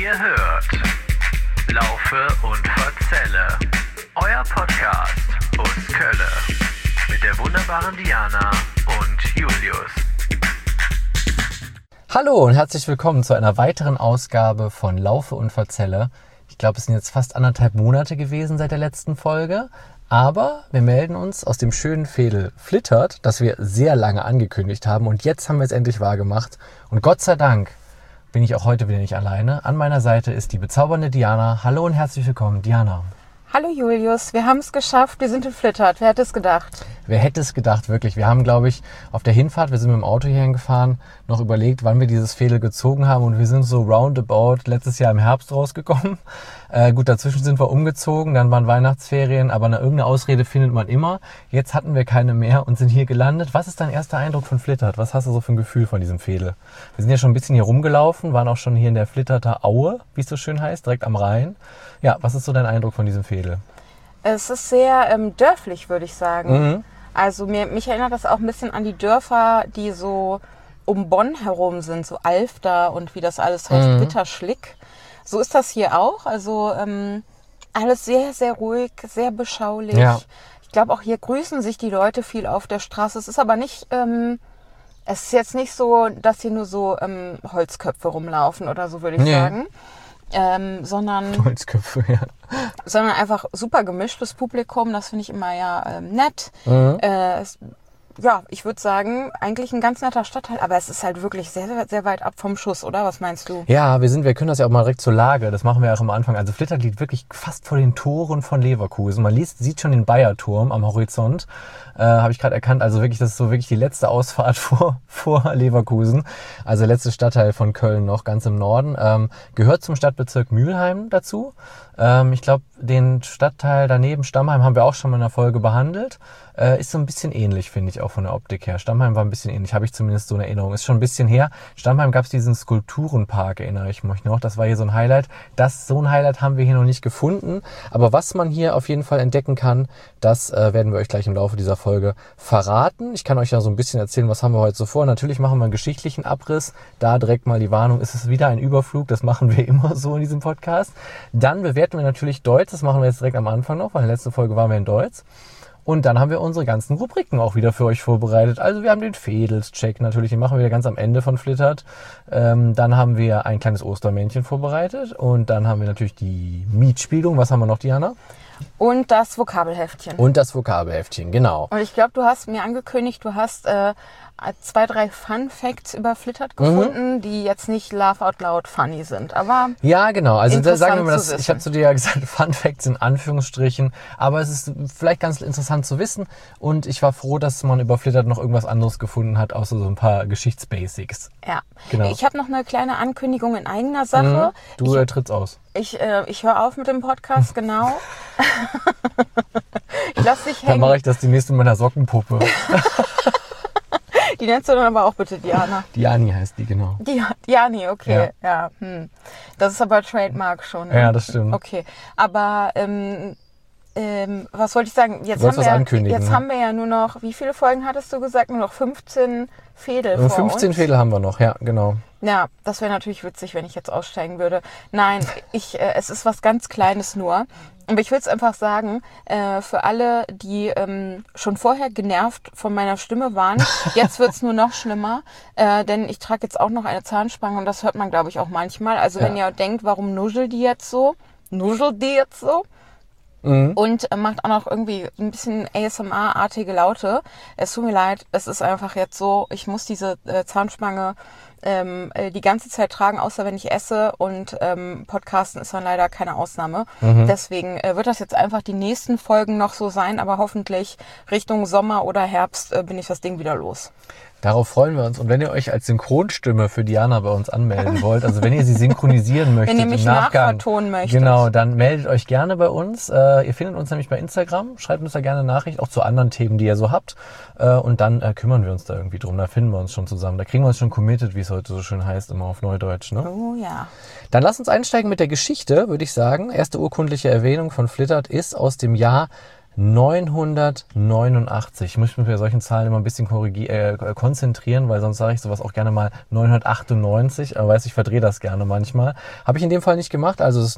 Ihr hört Laufe und Verzelle, euer Podcast aus Kölle mit der wunderbaren Diana und Julius. Hallo und herzlich willkommen zu einer weiteren Ausgabe von Laufe und Verzelle. Ich glaube, es sind jetzt fast 1,5 Monate gewesen seit der letzten Folge. Aber wir melden uns aus dem schönen Veedel Flittert, das wir sehr lange angekündigt haben. Und jetzt haben wir es endlich wahrgemacht. Und Gott sei Dank bin ich auch heute wieder nicht alleine. An meiner Seite ist die bezaubernde Diana. Hallo und herzlich willkommen, Diana. Hallo Julius, wir haben es geschafft, wir sind in Flittert. Wer hätte es gedacht? Wer hätte es gedacht, wirklich. Wir haben, glaube ich, auf der Hinfahrt, wir sind mit dem Auto hierhin gefahren, noch überlegt, wann wir dieses Veedel gezogen haben. Und wir sind so roundabout letztes Jahr im Herbst rausgekommen. Gut, dazwischen sind wir umgezogen, dann waren Weihnachtsferien, aber irgendeine Ausrede findet man immer. Jetzt hatten wir keine mehr und sind hier gelandet. Was ist dein erster Eindruck von Flittert? Was hast du so für ein Gefühl von diesem Veedel? Wir sind ja schon ein bisschen hier rumgelaufen, waren auch schon hier in der Flitterter Aue, wie es so schön heißt, direkt am Rhein. Ja, was ist so dein Eindruck von diesem Veedel? Es ist sehr dörflich, würde ich sagen. Mhm. Also mich erinnert das auch ein bisschen an die Dörfer, die so um Bonn herum sind, so Alfter und wie das alles heißt, Witterschlick. So ist das hier auch. Also alles sehr, sehr ruhig, sehr beschaulich. Ja. Ich glaube, auch hier grüßen sich die Leute viel auf der Straße. Es ist aber nicht, es ist jetzt nicht so, dass hier nur so Holzköpfe rumlaufen oder so, würde ich sagen. Sondern Holzköpfe, ja. Sondern einfach super gemischtes Publikum. Das finde ich immer ja nett. Ja, ich würde sagen, eigentlich ein ganz netter Stadtteil, aber es ist halt wirklich sehr, sehr weit ab vom Schuss, oder? Was meinst du? Ja, wir können das ja auch mal direkt zur Lage, das machen wir ja auch am Anfang. Also Flittert liegt wirklich fast vor den Toren von Leverkusen. Man sieht schon den Bayerturm am Horizont, habe ich gerade erkannt. Also wirklich, das ist so wirklich die letzte Ausfahrt vor Leverkusen. Also der letzte Stadtteil von Köln noch, ganz im Norden. Gehört zum Stadtbezirk Mülheim dazu. Ich glaube, den Stadtteil daneben, Stammheim, haben wir auch schon mal in der Folge behandelt. Ist so ein bisschen ähnlich, finde ich, auch von der Optik her. Stammheim war ein bisschen ähnlich, habe ich zumindest so eine Erinnerung. Ist schon ein bisschen her. Stammheim gab es diesen Skulpturenpark, erinnere ich mich noch. Das war hier so ein Highlight. So ein Highlight haben wir hier noch nicht gefunden. Aber was man hier auf jeden Fall entdecken kann, das werden wir euch gleich im Laufe dieser Folge verraten. Ich kann euch ja so ein bisschen erzählen, was haben wir heute so vor. Natürlich machen wir einen geschichtlichen Abriss. Da direkt mal die Warnung, ist es wieder ein Überflug. Das machen wir immer so in diesem Podcast. Dann bewerten wir natürlich Deutsch. Das machen wir jetzt direkt am Anfang noch, weil in der letzten Folge waren wir in Deutsch. Und dann haben wir unsere ganzen Rubriken auch wieder für euch vorbereitet. Also wir haben den Veedels-Check natürlich, den machen wir ganz am Ende von Flittert. Dann haben wir ein kleines Ostermännchen vorbereitet. Und dann haben wir natürlich die Mietspielung. Was haben wir noch, Diana? Und das Vokabelheftchen. Und das Vokabelheftchen, genau. Und ich glaube, du hast mir angekündigt, du hast 2, 3 Fun Facts über Flittert gefunden, die jetzt nicht laugh out loud funny sind, aber ja, genau. Also da sagen wir mal, ich habe zu dir ja gesagt, Fun Facts in Anführungsstrichen, aber es ist vielleicht ganz interessant zu wissen und ich war froh, dass man über Flittert noch irgendwas anderes gefunden hat, außer so ein paar Geschichtsbasics. Ja, genau. Ich habe noch eine kleine Ankündigung in eigener Sache. Du trittst aus. Ich höre auf mit dem Podcast, genau. Ich lass dich hängen. Dann mache ich das demnächst mit meiner Sockenpuppe. Die nennst du dann aber auch bitte Diana. Diani heißt die, genau. Diani, okay. Ja. Das ist aber Trademark schon. Ne? Ja, das stimmt. Okay, aber was wollte ich sagen? Jetzt haben wir ja nur noch, wie viele Folgen hattest du gesagt? Nur noch 15 Veedel vor 15 uns. Veedel haben wir noch, ja, genau. Ja, das wäre natürlich witzig, wenn ich jetzt aussteigen würde. Nein, es ist was ganz Kleines nur. Aber ich will es einfach sagen, für alle, die schon vorher genervt von meiner Stimme waren, jetzt wird es nur noch schlimmer, denn ich trage jetzt auch noch eine Zahnspange und das hört man, glaube ich, auch manchmal. Also wenn ihr denkt, warum nuschelt die jetzt so? Und macht auch noch irgendwie ein bisschen ASMR-artige Laute. Es tut mir leid, es ist einfach jetzt so, ich muss diese Zahnspange die ganze Zeit tragen, außer wenn ich esse und Podcasten ist dann leider keine Ausnahme. Deswegen wird das jetzt einfach die nächsten Folgen noch so sein, aber hoffentlich Richtung Sommer oder Herbst bin ich das Ding wieder los. Darauf freuen wir uns. Und wenn ihr euch als Synchronstimme für Diana bei uns anmelden wollt, also wenn ihr sie synchronisieren möchtet, wenn ihr mich nachvertonen möchtet, genau, dann meldet euch gerne bei uns. Ihr findet uns nämlich bei Instagram. Schreibt uns da gerne eine Nachricht, auch zu anderen Themen, die ihr so habt. Und dann kümmern wir uns da irgendwie drum. Da finden wir uns schon zusammen. Da kriegen wir uns schon committed, wie es heute so schön heißt, immer auf Neudeutsch. Ne? Oh ja. Dann lasst uns einsteigen mit der Geschichte, würde ich sagen. Erste urkundliche Erwähnung von Flittert ist aus dem Jahr 989. Ich muss mich bei solchen Zahlen immer ein bisschen konzentrieren, weil sonst sage ich sowas auch gerne mal 998, aber ich verdrehe das gerne manchmal. Habe ich in dem Fall nicht gemacht, also es ist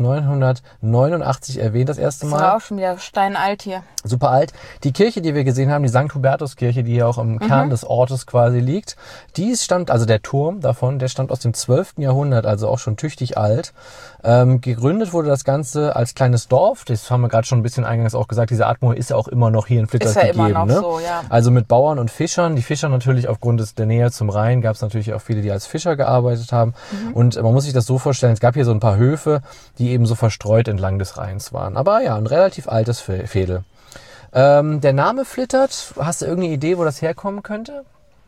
989 erwähnt das erste Mal. Das war auch schon wieder steinalt hier. Super alt. Die Kirche, die wir gesehen haben, die St. Hubertuskirche, die hier auch im Kern des Ortes quasi liegt, also der Turm davon, der stammt aus dem 12. Jahrhundert, also auch schon tüchtig alt. Gegründet wurde das Ganze als kleines Dorf, das haben wir gerade schon ein bisschen eingangs auch gesagt, diese Atmo ist ja auch immer noch hier in Flittert gegeben. Immer noch so, ja. Also mit Bauern und Fischern. Die Fischer natürlich aufgrund der Nähe zum Rhein gab es natürlich auch viele, die als Fischer gearbeitet haben. Und man muss sich das so vorstellen, es gab hier so ein paar Höfe, die eben so verstreut entlang des Rheins waren. Aber ja, ein relativ altes Veedel. Der Name Flittert, hast du irgendeine Idee, wo das herkommen könnte?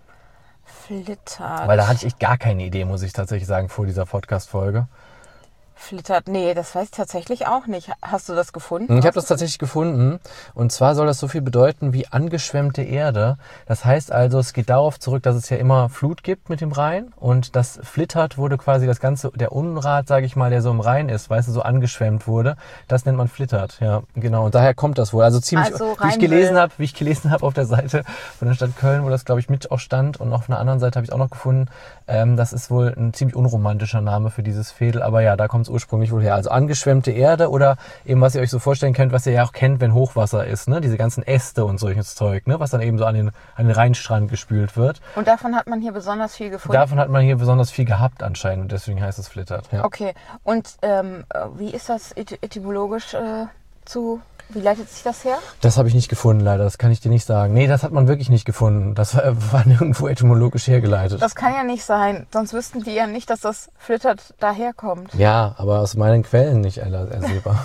Flittert. Weil da hatte ich echt gar keine Idee, muss ich tatsächlich sagen, vor dieser Podcast-Folge. Flittert, nee, das weiß ich tatsächlich auch nicht. Hast du das gefunden? Ich habe das tatsächlich gefunden. Und zwar soll das so viel bedeuten wie angeschwemmte Erde. Das heißt also, es geht darauf zurück, dass es ja immer Flut gibt mit dem Rhein. Und das Flittert wurde quasi das Ganze, der Unrat, sage ich mal, der so im Rhein ist, weißt du, so angeschwemmt wurde. Das nennt man Flittert. Ja, genau. Und daher kommt das wohl. Also ziemlich, wie ich gelesen habe auf der Seite von der Stadt Köln, wo das, glaube ich, mit auch stand. Und auf einer anderen Seite habe ich auch noch gefunden, das ist wohl ein ziemlich unromantischer Name für dieses Veedel. Aber ja, da kommt es ursprünglich wohl her. Also angeschwemmte Erde oder eben, was ihr euch so vorstellen könnt, was ihr ja auch kennt, wenn Hochwasser ist, ne? Diese ganzen Äste und solches Zeug, ne? Was dann eben so an den Rheinstrand gespült wird. Und davon hat man hier besonders viel gefunden? Davon hat man hier besonders viel gehabt anscheinend und deswegen heißt es Flittert. Ja. Okay. Und wie ist das etymologisch wie leitet sich das her? Das habe ich nicht gefunden, leider. Das kann ich dir nicht sagen. Nee, das hat man wirklich nicht gefunden. Das war nirgendwo etymologisch hergeleitet. Das kann ja nicht sein. Sonst wüssten die ja nicht, dass das Flittert daherkommt. Ja, aber aus meinen Quellen nicht ersehbar.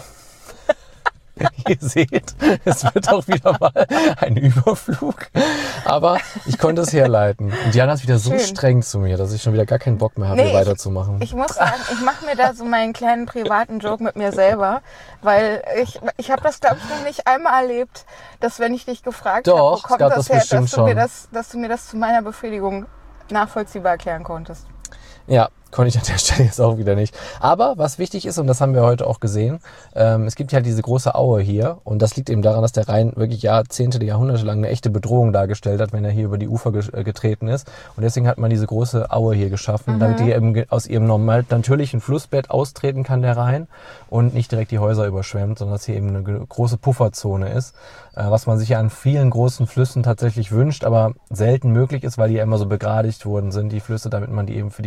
Ihr seht, es wird auch wieder mal ein Überflug. Aber ich konnte es herleiten. Und Diana ist wieder so streng zu mir, dass ich schon wieder gar keinen Bock mehr habe, hier weiterzumachen. Ich muss sagen, ich mache mir da so meinen kleinen privaten Joke mit mir selber. Weil ich habe das, glaube ich, noch nicht einmal erlebt, dass wenn ich dich gefragt habe, wo kommt das her, dass du mir das zu meiner Befriedigung nachvollziehbar erklären konntest. Ja, konnte ich an der Stelle jetzt auch wieder nicht. Aber was wichtig ist, und das haben wir heute auch gesehen, es gibt ja diese große Aue hier und das liegt eben daran, dass der Rhein wirklich Jahrzehnte, Jahrhunderte lang eine echte Bedrohung dargestellt hat, wenn er hier über die Ufer getreten ist. Und deswegen hat man diese große Aue hier geschaffen, damit die eben aus ihrem normal natürlichen Flussbett austreten kann, der Rhein, und nicht direkt die Häuser überschwemmt, sondern dass hier eben eine große Pufferzone ist, was man sich ja an vielen großen Flüssen tatsächlich wünscht, aber selten möglich ist, weil die ja immer so begradigt worden sind, die Flüsse, damit man die eben für die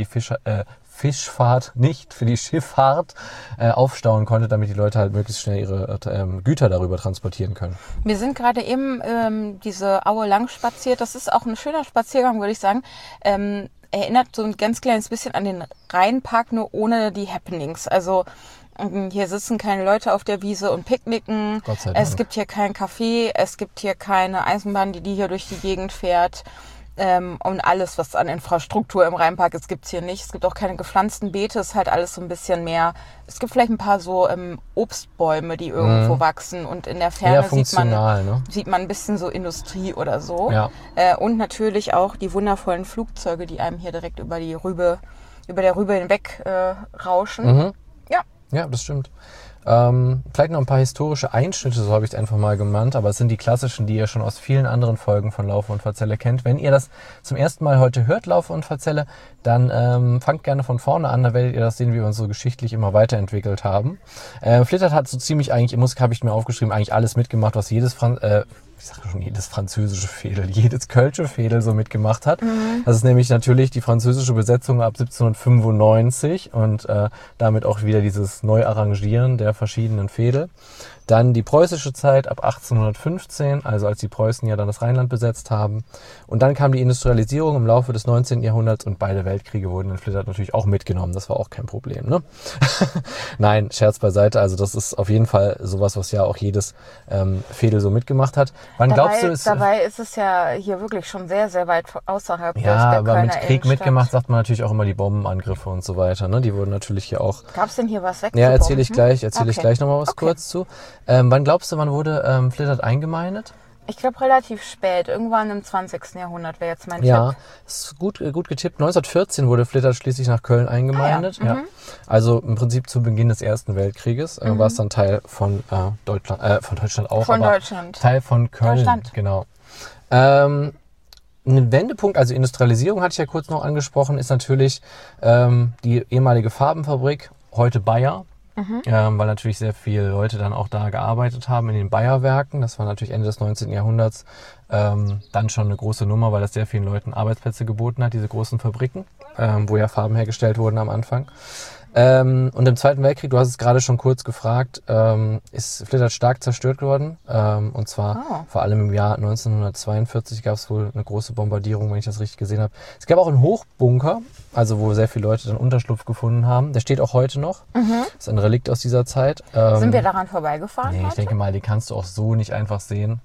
Fischfahrt, nicht für die Schifffahrt aufstauen konnte, damit die Leute halt möglichst schnell ihre Güter darüber transportieren können. Wir sind gerade eben diese Aue lang spaziert. Das ist auch ein schöner Spaziergang, würde ich sagen. Erinnert so ein ganz kleines bisschen an den Rheinpark, nur ohne die Happenings. Also hier sitzen keine Leute auf der Wiese und picknicken. Gott sei Dank. Es gibt hier kein Café, es gibt hier keine Eisenbahn, die hier durch die Gegend fährt. Und alles, was an Infrastruktur im Rheinpark ist, gibt's hier nicht. Es gibt auch keine gepflanzten Beete, es ist halt alles so ein bisschen mehr. Es gibt vielleicht ein paar so Obstbäume, die irgendwo wachsen und in der Ferne sieht man ein bisschen so Industrie oder so. Ja. Und natürlich auch die wundervollen Flugzeuge, die einem hier direkt über der Rübe hinweg rauschen. Ja, das stimmt. Vielleicht noch ein paar historische Einschnitte, so habe ich es einfach mal genannt, aber es sind die klassischen, die ihr schon aus vielen anderen Folgen von Laufe und Verzelle kennt. Wenn ihr das zum ersten Mal heute hört, Laufe und Verzelle, dann fangt gerne von vorne an, da werdet ihr das sehen, wie wir uns so geschichtlich immer weiterentwickelt haben. Flittert hat so ziemlich habe ich mir aufgeschrieben, eigentlich alles mitgemacht, was jedes französische Veedel, jedes kölsche Veedel so mitgemacht hat. Das ist nämlich natürlich die französische Besetzung ab 1795 und damit auch wieder dieses Neuarrangieren der verschiedenen Veedel. Dann die preußische Zeit ab 1815, also als die Preußen ja dann das Rheinland besetzt haben. Und dann kam die Industrialisierung im Laufe des 19. Jahrhunderts und beide Weltkriege wurden in Flittert natürlich auch mitgenommen. Das war auch kein Problem, ne? Nein, Scherz beiseite. Also das ist auf jeden Fall sowas, was ja auch jedes Veedel so mitgemacht hat. Dabei ist es ja hier wirklich schon sehr, sehr weit außerhalb der aber Kölner mit Krieg Innenstadt. Mitgemacht sagt man natürlich auch immer die Bombenangriffe und so weiter, ne? Die wurden natürlich hier auch... Gab's denn hier was weg? Ja, erzähle ich gleich nochmal was kurz zu. Wann glaubst du, wann wurde Flittert eingemeindet? Ich glaube relativ spät, irgendwann im 20. Jahrhundert wäre jetzt mein Ja, Tipp. ist gut getippt. 1914 wurde Flittert schließlich nach Köln eingemeindet. Ja. Also im Prinzip zu Beginn des Ersten Weltkrieges war es dann Teil von Deutschland auch. Von aber Deutschland. Teil von Köln, Deutschland. genau. Ein Wendepunkt, also Industrialisierung hatte ich ja kurz noch angesprochen, ist natürlich die ehemalige Farbenfabrik, heute Bayer. Weil natürlich sehr viele Leute dann auch da gearbeitet haben in den Bayer-Werken. Das war natürlich Ende des 19. Jahrhunderts dann schon eine große Nummer, weil das sehr vielen Leuten Arbeitsplätze geboten hat, diese großen Fabriken, wo ja Farben hergestellt wurden am Anfang. Und im Zweiten Weltkrieg, du hast es gerade schon kurz gefragt, ist Flittert stark zerstört worden. Und zwar vor allem im Jahr 1942 gab es wohl eine große Bombardierung, wenn ich das richtig gesehen habe. Es gab auch einen Hochbunker, also wo sehr viele Leute dann Unterschlupf gefunden haben. Der steht auch heute noch. Das ist ein Relikt aus dieser Zeit. Sind wir daran vorbeigefahren? Nee, ich heute? denke mal, die kannst du auch so nicht einfach sehen.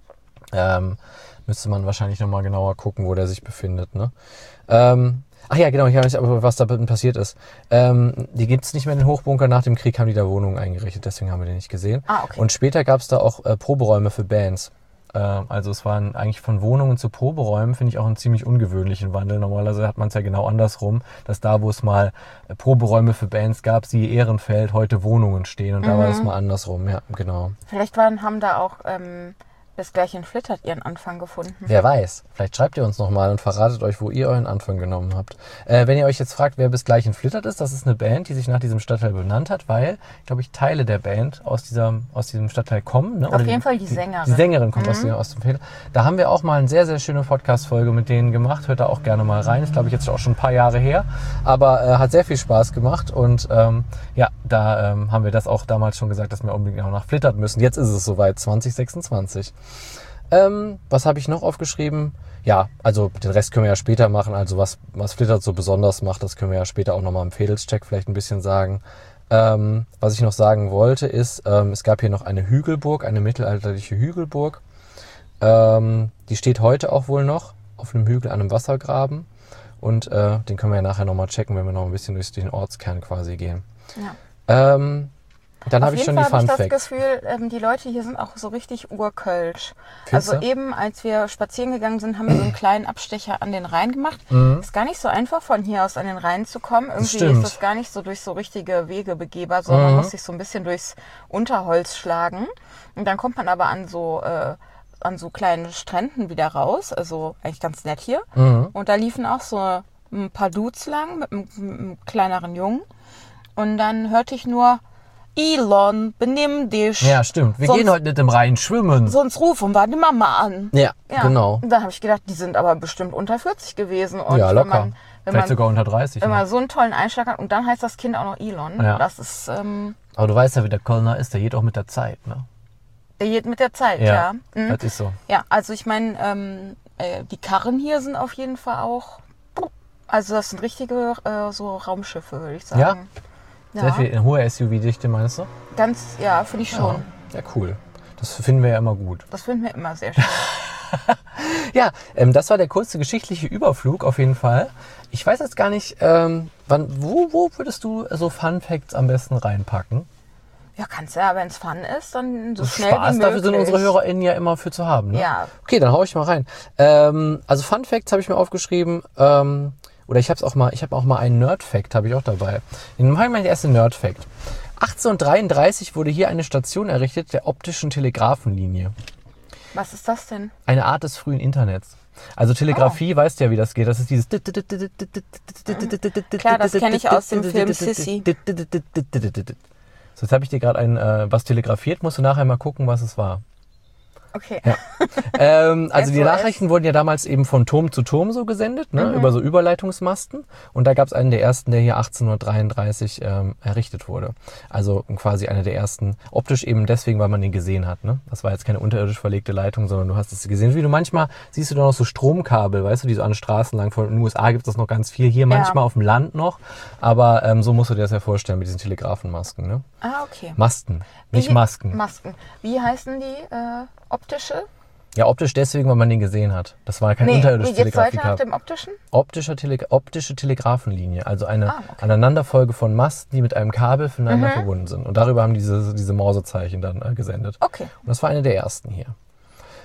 Müsste man wahrscheinlich nochmal genauer gucken, wo der sich befindet. Ne? Ach ja, genau, ich weiß nicht, aber was da passiert ist. Die gibt es nicht mehr in den Hochbunker. Nach dem Krieg haben die da Wohnungen eingerichtet, deswegen haben wir den nicht gesehen. Okay. Und später gab es da auch Proberäume für Bands. Also es waren eigentlich von Wohnungen zu Proberäumen, finde ich auch einen ziemlich ungewöhnlichen Wandel. Normalerweise hat man es ja genau andersrum, dass da, wo es mal Proberäume für Bands gab, siehe Ehrenfeld, heute Wohnungen stehen. Und da war das mal andersrum, ja, genau. Vielleicht haben da auch bis gleich in Flittert ihren Anfang gefunden. Wer weiß, vielleicht schreibt ihr uns nochmal und verratet euch, wo ihr euren Anfang genommen habt. Wenn ihr euch jetzt fragt, wer bis gleich in Flittert ist, das ist eine Band, die sich nach diesem Stadtteil benannt hat, weil, glaube ich, Teile der Band aus diesem Stadtteil kommen. Ne? Auf jeden Fall die Sängerin. Die Sängerin kommt aus dem Fehler. Da haben wir auch mal eine sehr, sehr schöne Podcast-Folge mit denen gemacht. Hört da auch gerne mal rein. Ist, glaube ich, jetzt auch schon ein paar Jahre her. Aber hat sehr viel Spaß gemacht. Und ja, da haben wir das auch damals schon gesagt, dass wir unbedingt auch nach Flittert müssen. Jetzt ist es soweit, 2026. Was habe ich noch aufgeschrieben? Ja, also den Rest können wir ja später machen. Also was Flittert so besonders macht, das können wir ja später auch nochmal im Fädelscheck vielleicht ein bisschen sagen. Was ich noch sagen wollte ist, es gab hier noch eine Hügelburg, eine mittelalterliche Hügelburg. Die steht heute auch wohl noch auf einem Hügel an einem Wassergraben. Und den können wir ja nachher nochmal checken, wenn wir noch ein bisschen durch den Ortskern quasi gehen. Ja. Dann habe ich schon die Fun Facts. Ich habe das Gefühl, die Leute hier sind auch so richtig urkölsch. Findest Also du? eben, als wir spazieren gegangen sind, haben wir so einen kleinen Abstecher an den Rhein gemacht. Ist gar nicht so einfach, von hier aus an den Rhein zu kommen. Irgendwie stimmt. ist das gar nicht so durch so richtige Wege begehbar, sondern man muss sich so ein bisschen durchs Unterholz schlagen. Und dann kommt man aber an so kleinen Stränden wieder raus. Also eigentlich ganz nett hier. Und da liefen auch so ein paar Dudes lang mit einem kleineren Jungen. Und dann hörte ich nur: Elon, benimm dich. Ja, stimmt. Wir gehen heute nicht im Rhein schwimmen. Sonst rufen wir die Mama an. Ja, genau. Und da habe ich gedacht, die sind aber bestimmt unter 40 gewesen. Und Ja, locker. wenn Vielleicht man, sogar unter 30. wenn ne? man so einen tollen Einschlag hat und dann heißt das Kind auch noch Elon. Ja. Das ist, Aber du weißt ja, wie der Kölner ist. Der geht auch mit der Zeit, ne? der geht mit der Zeit, ja. Mhm. Das ist so. Ja, also ich meine, die Karren hier sind auf jeden Fall auch, also das sind richtige so Raumschiffe, würde ich sagen. Ja. Sehr viel, eine hohe SUV-Dichte, meinst du? Ganz, ja, finde ich schon. Ja, cool. Das finden wir ja immer gut. Das finden wir immer sehr schön. Ja, das war der kurze geschichtliche Überflug auf jeden Fall. Ich weiß jetzt gar nicht, wo würdest du so Fun Facts am besten reinpacken? Ja, kannst ja, wenn es Fun ist, dann so Das schnell Spaß, wie möglich. dafür sind unsere HörerInnen ja immer für zu haben. Ne? Ja. Okay, dann hau ich mal rein. Also Fun Facts habe ich mir aufgeschrieben. Oder ich habe auch mal einen Nerd-Fact, habe ich auch dabei. Den mache ich mal den ersten Nerd-Fact. 1833 wurde hier eine Station errichtet, der optischen Telegrafenlinie. Was ist das denn? Eine Art des frühen Internets. Also Telegrafie, weißt du ja, wie das geht. Das ist dieses... Klar, das kenne ich aus dem Film Sissy. So, jetzt habe ich dir gerade was telegrafiert. Musst du nachher mal gucken, was es war. Okay. Ja. Also die SOS. Nachrichten wurden ja damals eben von Turm zu Turm so gesendet, ne, über so Überleitungsmasten. Und da gab es einen der ersten, der hier 1833 errichtet wurde. Also quasi einer der ersten, optisch eben deswegen, weil man den gesehen hat. Ne? Das war jetzt keine unterirdisch verlegte Leitung, sondern du hast es gesehen. Wie du manchmal siehst du da noch so Stromkabel, weißt du, die so an Straßen lang von den USA gibt es das noch ganz viel. Hier manchmal auf dem Land noch. Aber so musst du dir das ja vorstellen mit diesen Telegrafenmasken. Ne? Ah, okay. Masten, nicht Wie- Masken. Masken. Wie heißen die optische? Ja, optisch deswegen, weil man den gesehen hat. Das war kein unterirdisches jetzt weiter nach Telegrafie. dem optischen? Optische Telegrafenlinie, also eine okay. Aneinanderfolge von Masten, die mit einem Kabel voneinander verbunden sind. Und darüber haben diese Mausezeichen dann gesendet. Okay. Und das war eine der ersten hier.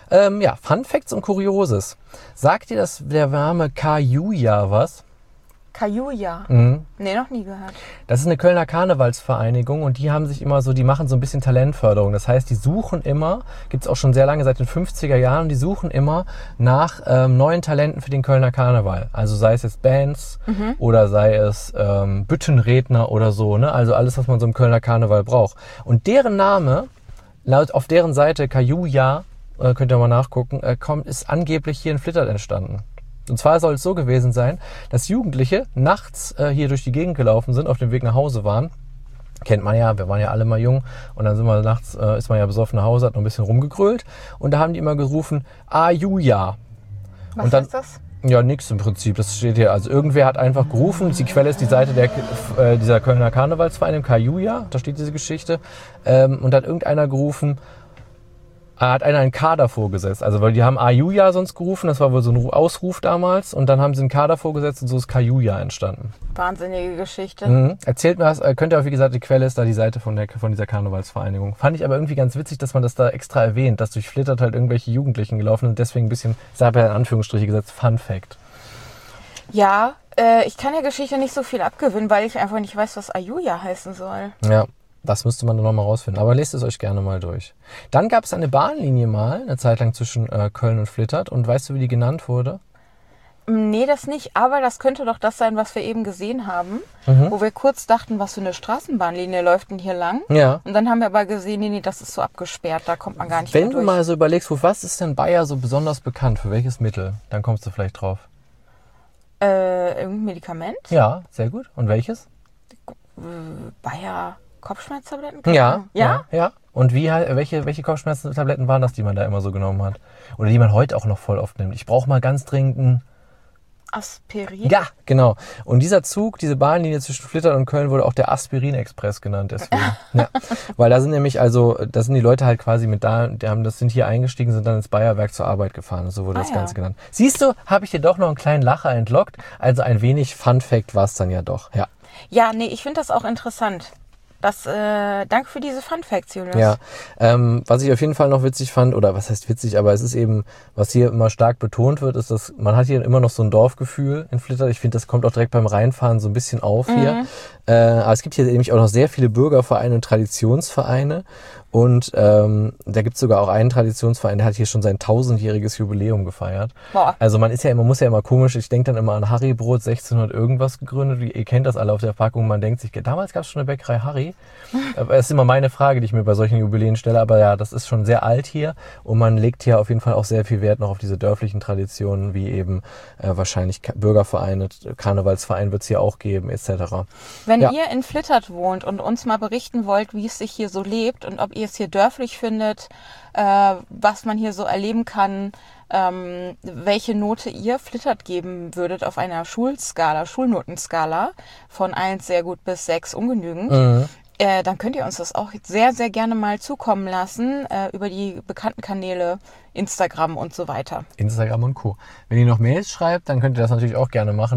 Ja, Fun Facts und Kurioses. Sagt dir der Name Kajuja was? Kajuja? Nee, noch nie gehört. Das ist eine Kölner Karnevalsvereinigung und die machen so ein bisschen Talentförderung. Das heißt, die suchen immer, gibt es auch schon sehr lange, seit den 50er Jahren, die suchen immer nach neuen Talenten für den Kölner Karneval. Also sei es jetzt Bands oder sei es Büttenredner oder so, ne? Also alles, was man so im Kölner Karneval braucht. Und deren Name, laut auf deren Seite Kajuja, könnt ihr mal nachgucken, ist angeblich hier in Flittert entstanden. Und zwar soll es so gewesen sein, dass Jugendliche nachts hier durch die Gegend gelaufen sind, auf dem Weg nach Hause waren. Kennt man ja, wir waren ja alle mal jung und dann sind wir nachts, ist man ja besoffen nach Hause, hat noch ein bisschen rumgegrölt und da haben die immer gerufen, Ajuja. Was heißt das? Ja, nix im Prinzip, das steht hier. Also irgendwer hat einfach gerufen, die Quelle ist die Seite dieser Kölner Karnevalsvereinigung, Kajuja, da steht diese Geschichte. Und da hat irgendeiner gerufen, hat einer einen K davor gesetzt. Also weil die haben Ajuja sonst gerufen, das war wohl so ein Ausruf damals. Und dann haben sie einen K davor gesetzt und so ist Kajuja entstanden. Wahnsinnige Geschichte. Erzählt mir was, könnt ihr auch, wie gesagt, die Quelle ist da die Seite von dieser Karnevalsvereinigung. Fand ich aber irgendwie ganz witzig, dass man das da extra erwähnt, dass durch Flittert halt irgendwelche Jugendlichen gelaufen sind. Deswegen ein bisschen, ich habe ja in Anführungsstriche gesetzt, Fun Fact. Ja, ich kann der Geschichte nicht so viel abgewinnen, weil ich einfach nicht weiß, was Ajuja heißen soll. Ja. Das müsste man dann nochmal rausfinden. Aber lest es euch gerne mal durch. Dann gab es eine Bahnlinie mal, eine Zeit lang zwischen Köln und Flittert. Und weißt du, wie die genannt wurde? Nee, das nicht. Aber das könnte doch das sein, was wir eben gesehen haben. Wo wir kurz dachten, was für eine Straßenbahnlinie läuft denn hier lang? Ja. Und dann haben wir aber gesehen, nee, das ist so abgesperrt. Da kommt man gar nicht mehr durch. Wenn du mal so überlegst, für was ist denn Bayer so besonders bekannt? Für welches Mittel? Dann kommst du vielleicht drauf. Irgendein Medikament? Ja, sehr gut. Und welches? Bayer... Kopfschmerztabletten? Ja. Und welche Kopfschmerztabletten waren das, die man da immer so genommen hat? Oder die man heute auch noch voll oft nimmt? Ich brauche mal ganz dringend ein Aspirin? Ja, genau. Und dieser Zug, diese Bahnlinie zwischen Flittert und Köln wurde auch der Aspirin-Express genannt deswegen. Ja. Weil da sind nämlich da sind die Leute halt quasi sind hier eingestiegen, sind dann ins Bayerwerk zur Arbeit gefahren. So wurde das Ganze genannt. Siehst du, habe ich dir doch noch einen kleinen Lacher entlockt. Also ein wenig Fun-Fact war es dann ja doch. Ja, nee, ich finde das auch interessant. Danke für diese Fun Facts, Julius. Ja, was ich auf jeden Fall noch witzig fand, oder was heißt witzig, aber es ist eben, was hier immer stark betont wird, ist, dass man hat hier immer noch so ein Dorfgefühl in Flittert. Ich finde, das kommt auch direkt beim Reinfahren so ein bisschen auf hier. Aber es gibt hier nämlich auch noch sehr viele Bürgervereine und Traditionsvereine. Und da gibt es sogar auch einen Traditionsverein, der hat hier schon sein 1000-jähriges Jubiläum gefeiert. Boah. Also man muss ja immer komisch, ich denke dann immer an Harry Brot, 1600 irgendwas gegründet. Ihr kennt das alle auf der Packung, man denkt sich, damals gab es schon eine Bäckerei Harry. Das ist immer meine Frage, die ich mir bei solchen Jubiläen stelle. Aber ja, das ist schon sehr alt hier und man legt hier auf jeden Fall auch sehr viel Wert noch auf diese dörflichen Traditionen, wie eben wahrscheinlich Bürgervereine, Karnevalsverein wird es hier auch geben, etc. Wenn ihr in Flittert wohnt und uns mal berichten wollt, wie es sich hier so lebt und ob ihr es hier dörflich findet, was man hier so erleben kann, welche Note ihr Flittert geben würdet auf einer Schulnotenskala von 1 sehr gut bis 6 ungenügend, dann könnt ihr uns das auch sehr, sehr gerne mal zukommen lassen über die bekannten Kanäle Instagram und so weiter. Instagram und Co. Wenn ihr noch Mails schreibt, dann könnt ihr das natürlich auch gerne machen.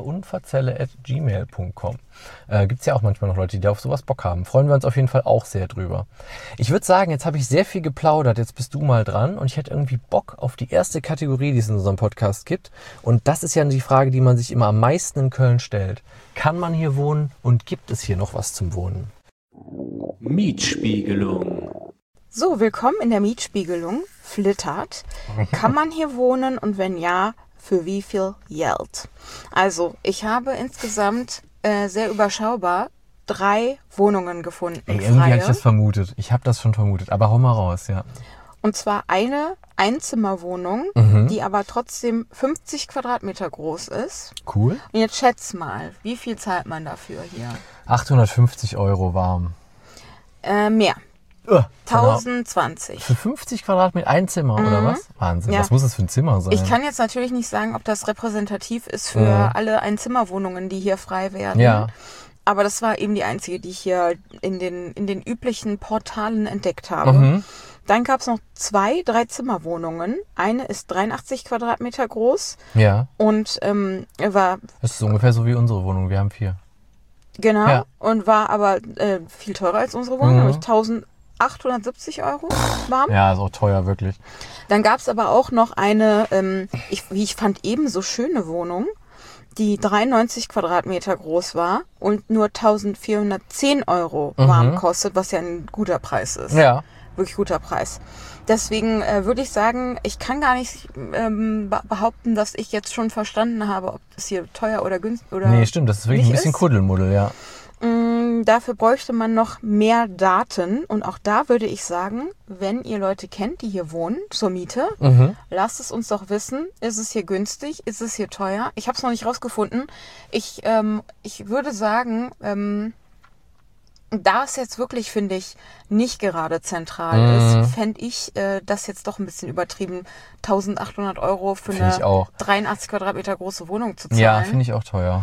laufeundverzelle@gmail.com. Gibt es ja auch manchmal noch Leute, die auf sowas Bock haben. Freuen wir uns auf jeden Fall auch sehr drüber. Ich würde sagen, jetzt habe ich sehr viel geplaudert. Jetzt bist du mal dran und ich hätte irgendwie Bock auf die erste Kategorie, die es in unserem Podcast gibt. Und das ist ja die Frage, die man sich immer am meisten in Köln stellt. Kann man hier wohnen und gibt es hier noch was zum Wohnen? Mietspiegelung. So, willkommen in der Mietspiegelung. Flittert. Kann man hier wohnen und wenn ja, für wie viel Geld? Also, ich habe insgesamt sehr überschaubar 3 Wohnungen gefunden. Irgendwie hatte ich das vermutet. Ich habe das schon vermutet, aber hau mal raus, ja. Und zwar eine Einzimmerwohnung, die aber trotzdem 50 Quadratmeter groß ist. Cool. Und jetzt schätz mal, wie viel zahlt man dafür hier? 850 € warm. Mehr. 1020. Für 50 Quadratmeter ein Zimmer, oder was? Wahnsinn. Ja. Was muss das für ein Zimmer sein? Ich kann jetzt natürlich nicht sagen, ob das repräsentativ ist für alle Einzimmerwohnungen, die hier frei werden. Ja. Aber das war eben die einzige, die ich hier in den üblichen Portalen entdeckt habe. Dann gab es noch 2 3-Zimmerwohnungen. Eine ist 83 Quadratmeter groß. Ja. Und war... Das ist ungefähr so wie unsere Wohnung. Wir haben 4. Genau. Ja. Und war aber viel teurer als unsere Wohnung, nämlich 870 Euro warm. Ja, ist auch teuer, wirklich. Dann gab es aber auch noch eine, wie ich fand, ebenso schöne Wohnung, die 93 Quadratmeter groß war und nur 1.410 Euro warm kostet, was ja ein guter Preis ist. Ja. Wirklich guter Preis. Deswegen würde ich sagen, ich kann gar nicht behaupten, dass ich jetzt schon verstanden habe, ob das hier teuer oder günstig oder Nee, stimmt, das ist wirklich ein bisschen Kuddelmuddel, ja. Dafür bräuchte man noch mehr Daten. Und auch da würde ich sagen, wenn ihr Leute kennt, die hier wohnen, zur Miete, lasst es uns doch wissen. Ist es hier günstig? Ist es hier teuer? Ich habe es noch nicht rausgefunden. Ich würde sagen, da es jetzt wirklich, finde ich, nicht gerade zentral ist, fände ich das jetzt doch ein bisschen übertrieben, 1.800 Euro für eine 83 Quadratmeter große Wohnung zu zahlen. Ja, finde ich auch teuer.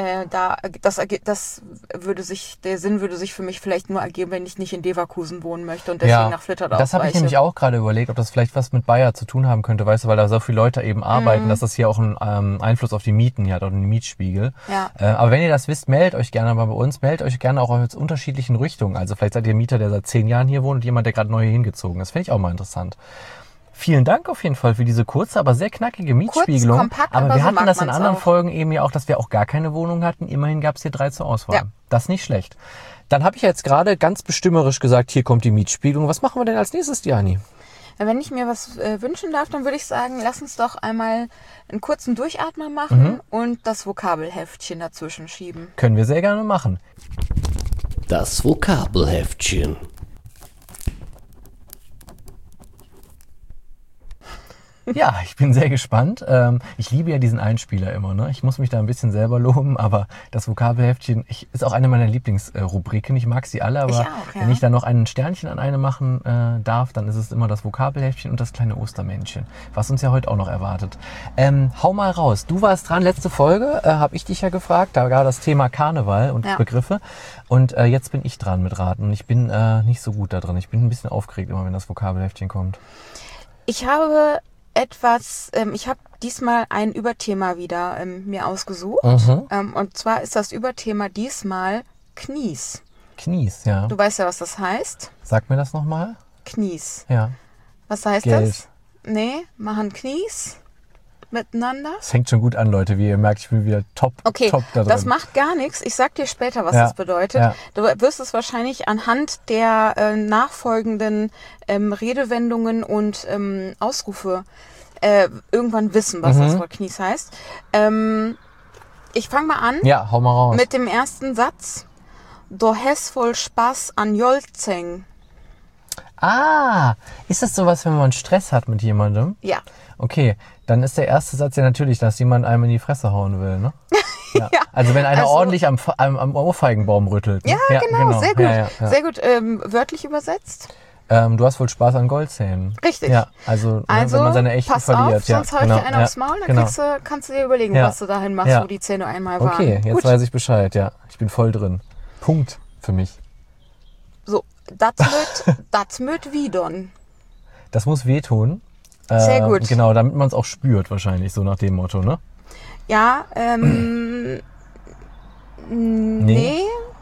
Der Sinn würde sich für mich vielleicht nur ergeben, wenn ich nicht in Leverkusen wohnen möchte und deswegen nach Flitterdorf das habe ich nämlich auch gerade überlegt, ob das vielleicht was mit Bayer zu tun haben könnte, weißt du, weil da so viele Leute eben arbeiten, dass das hier auch einen Einfluss auf die Mieten hier hat, auf den Mietspiegel. Ja. Aber wenn ihr das wisst, meldet euch gerne mal bei uns, meldet euch gerne auch aus unterschiedlichen Richtungen. Also vielleicht seid ihr Mieter, der seit 10 Jahren hier wohnt und jemand, der gerade neu hier hingezogen ist. Finde ich auch mal interessant. Vielen Dank auf jeden Fall für diese kurze, aber sehr knackige Mietspiegelung. Kurz, kompakt, aber wir so hatten das in anderen auch. Folgen eben ja auch, dass wir auch gar keine Wohnung hatten. Immerhin gab es hier 3 zur Auswahl. Ja. Das ist nicht schlecht. Dann habe ich jetzt gerade ganz bestimmerisch gesagt, hier kommt die Mietspiegelung. Was machen wir denn als nächstes, Diani? Wenn ich mir was wünschen darf, dann würde ich sagen, lass uns doch einmal einen kurzen Durchatmer machen und das Vokabelheftchen dazwischen schieben. Können wir sehr gerne machen. Das Vokabelheftchen. Ja, ich bin sehr gespannt. Ich liebe ja diesen Einspieler immer, ne? Ich muss mich da ein bisschen selber loben, aber das Vokabelheftchen ist auch eine meiner Lieblingsrubriken. Ich mag sie alle, aber ich auch, ja. Wenn ich da noch ein Sternchen an eine machen darf, dann ist es immer das Vokabelheftchen und das kleine Ostermännchen, was uns ja heute auch noch erwartet. Hau mal raus. Du warst dran, letzte Folge habe ich dich ja gefragt, da war das Thema Karneval und Begriffe und jetzt bin ich dran mit Raten und ich bin nicht so gut da drin. Ich bin ein bisschen aufgeregt immer, wenn das Vokabelheftchen kommt. Ich habe ich habe diesmal ein Überthema wieder mir ausgesucht. Und zwar ist das Überthema diesmal Knies. Knies, ja. Du weißt ja, was das heißt. Sag mir das nochmal. Knies. Ja. Was heißt Geld. das? Nee, machen Knies miteinander. Es fängt schon gut an, Leute. Wie ihr merkt, ich bin wieder top da drin. Das macht gar nichts. Ich sag dir später, was das bedeutet. Ja. Du wirst es wahrscheinlich anhand der nachfolgenden Redewendungen und Ausrufe irgendwann wissen, was das Wort Knies heißt. Ich fange mal an. Ja, hau mal raus. Mit dem ersten Satz. Du hast voll Spaß an Jolzeng. Ah, ist das sowas, wenn man Stress hat mit jemandem? Ja. Okay, dann ist der erste Satz ja natürlich, dass jemand einem in die Fresse hauen will, ne? Ja. Also wenn einer ordentlich am Ohrfeigenbaum rüttelt. Ne? Ja, genau, sehr gut. Ja. Sehr gut wörtlich übersetzt. Du hast wohl Spaß an Goldzähnen. Richtig. Ja, also wenn man seine echten pass verliert. Auf, sonst hau ich dir einen aufs Maul, dann kannst du dir überlegen, was du dahin machst, wo die Zähne einmal waren. Okay, jetzt weiß ich Bescheid, ja. Ich bin voll drin. Punkt für mich. So, das möt widern. Das muss wehtun. Sehr gut. Genau, damit man es auch spürt wahrscheinlich, so nach dem Motto, ne? Ja, nee.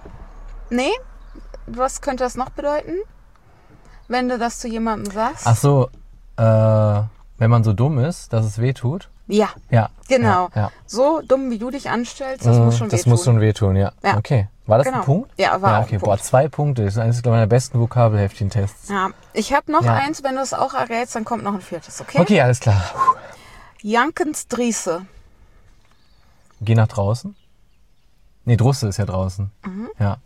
Was könnte das noch bedeuten? Wenn du das zu jemandem sagst? Ach so, wenn man so dumm ist, dass es wehtut? Ja. Ja. Genau. Ja. So dumm, wie du dich anstellst, das muss schon wehtun. Das muss schon wehtun, ja. Okay. War das ein Punkt? Ja, war auch ein Punkt. Boah, 2 Punkte. Das ist eines meiner besten Vokabelheftchen-Tests. Ja. Ich habe noch eins, wenn du es auch errätst, dann kommt noch ein 4., okay? Okay, alles klar. Jankens Driese. Geh nach draußen? Nee, Drusse ist ja draußen. Ja.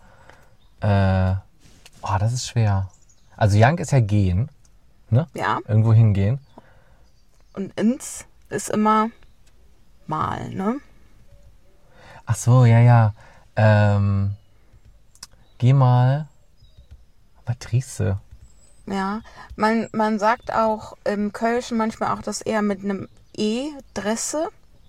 Das ist schwer. Also Jank ist ja gehen, ne? Ja. Irgendwo hingehen. Und ins ist immer mal, ne? Ach so, ja. Geh mal. Aber Driese. Ja, man sagt auch im Kölschen manchmal auch das eher mit einem E-Dresse.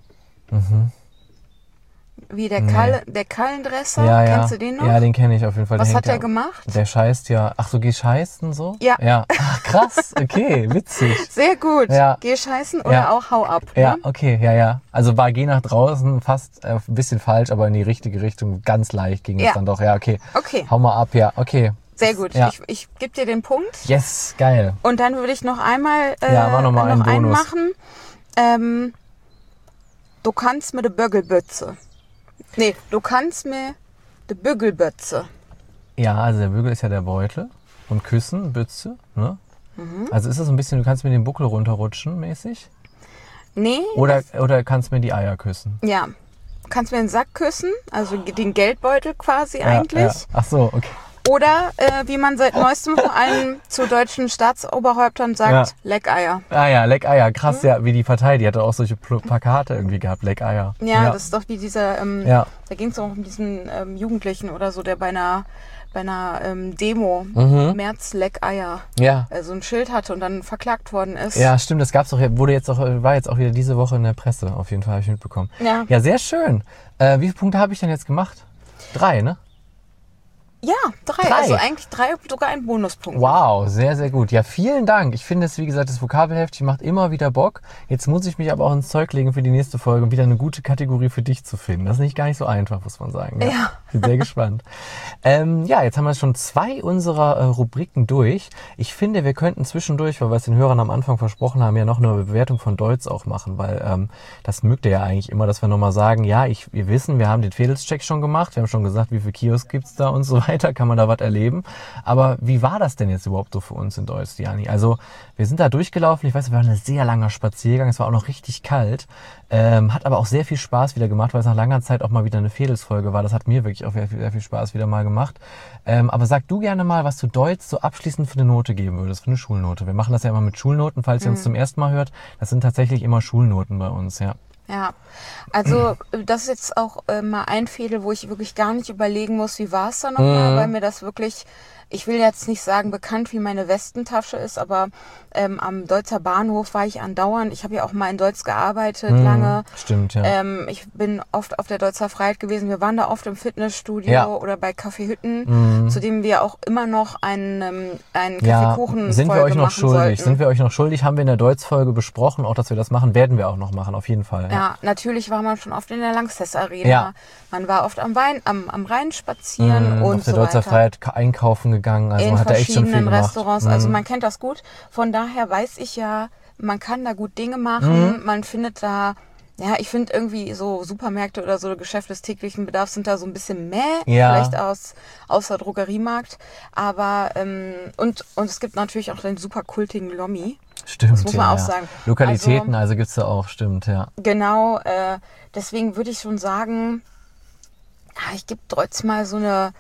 Wie der Kallendresser. Ja. Kennst du den noch? Ja, den kenne ich auf jeden Fall. Was hat der gemacht? Der scheißt ja. Ach so, geh scheißen so? Ja. Ach, krass. Okay, witzig. Sehr gut. Ja. Geh scheißen oder auch hau ab. Ja, ne? okay, ja. Also war geh nach draußen fast ein bisschen falsch, aber in die richtige Richtung. Ganz leicht ging es dann doch. Ja, okay. Okay. Hau mal ab, ja, okay. Sehr gut. Ja. Ich gebe dir den Punkt. Yes, geil. Und dann würde ich noch einmal mach noch mal einen einen Bonus. machen. Du kannst mir de Bögelbötze. Nee, du kannst mir de Bügelbötze. Ja, also der Bügel ist ja der Beutel. Und Küssen, Bütze, ne? Also ist das so ein bisschen, du kannst mir den Buckel runterrutschen mäßig? Nee. Oder kannst mir die Eier küssen? Ja. Du kannst mir den Sack küssen, also den Geldbeutel quasi eigentlich. Ja. Ach so, okay. Oder, wie man seit neuestem vor allem zu deutschen Staatsoberhäuptern sagt, Leckeier. Ah ja, Leckeier, krass, ja, wie die Partei, die hatte auch solche Plakate irgendwie gehabt, Leckeier. Ja, das ist doch wie dieser, Ja. da ging es auch um diesen Jugendlichen oder so, der bei einer Demo März Leckeier Ja. so ein Schild hatte und dann verklagt worden ist. Ja, stimmt, das gab's doch, war jetzt auch wieder diese Woche in der Presse, auf jeden Fall, habe ich mitbekommen. Ja. Ja, sehr schön. Wie viele Punkte habe ich denn jetzt gemacht? 3, ne? Ja, 3. Also eigentlich 3, sogar ein Bonuspunkt. Wow, sehr, sehr gut. Ja, vielen Dank. Ich finde es, wie gesagt, das Vokabelheftchen macht immer wieder Bock. Jetzt muss ich mich aber auch ins Zeug legen für die nächste Folge, um wieder eine gute Kategorie für dich zu finden. Das ist nicht gar nicht so einfach, muss man sagen. Ja. Bin sehr gespannt. Ja, jetzt haben wir schon 2 unserer Rubriken durch. Ich finde, wir könnten zwischendurch, weil wir es den Hörern am Anfang versprochen haben, ja noch eine Bewertung von Deutz auch machen, weil das mögt ihr ja eigentlich immer, dass wir nochmal sagen, ja, wir wissen, wir haben den Fedelscheck schon gemacht, wir haben schon gesagt, wie viele Kiosk gibt's da und so weiter, kann man da was erleben. Aber wie war das denn jetzt überhaupt so für uns in Deutz, Diani? Also wir sind da durchgelaufen, ich weiß, wir waren ein sehr langer Spaziergang, es war auch noch richtig kalt, hat aber auch sehr viel Spaß wieder gemacht, weil es nach langer Zeit auch mal wieder eine Fedelsfolge war. Das hat mir wirklich auch sehr viel Spaß wieder mal gemacht. Aber sag du gerne mal, was du Deutz so abschließend für eine Note geben würdest, für eine Schulnote. Wir machen das ja immer mit Schulnoten, falls ihr uns zum ersten Mal hört. Das sind tatsächlich immer Schulnoten bei uns, ja. Ja, also das ist jetzt auch mal ein Fädel, wo ich wirklich gar nicht überlegen muss, wie war es da nochmal, weil mir das wirklich, ich will jetzt nicht sagen bekannt wie meine Westentasche ist, aber am Deutzer Bahnhof war ich andauernd. Ich habe ja auch mal in Deutz gearbeitet lange. Stimmt, ja. Ich bin oft auf der Deutzer Freiheit gewesen. Wir waren da oft im Fitnessstudio oder bei Kaffeehütten, zu dem wir auch immer noch einen Kaffeekuchen sind wir euch noch schuldig? sollten. Sind wir euch noch schuldig? Haben wir in der Deutz-Folge besprochen, auch dass wir das machen, werden wir auch noch machen, auf jeden Fall. Ja, natürlich war man schon oft in der Lanxess Arena. Ja. Man war oft am Rhein spazieren und auf der so Deutzer weiter. Freiheit einkaufen gegangen, also In man hat da echt schon viel verschiedenen gemacht. Restaurants. Also man kennt das gut. Von daher weiß ich ja, man kann da gut Dinge machen. Man findet da, ja, ich finde irgendwie so Supermärkte oder so Geschäfte des täglichen Bedarfs sind da so ein bisschen vielleicht außer Drogeriemarkt. Aber, und es gibt natürlich auch den super kultigen Lommi. Stimmt, das muss man auch sagen. Lokalitäten, also gibt's da auch, stimmt, ja. Genau, deswegen würde ich schon sagen, ich gebe Deutz mal so eine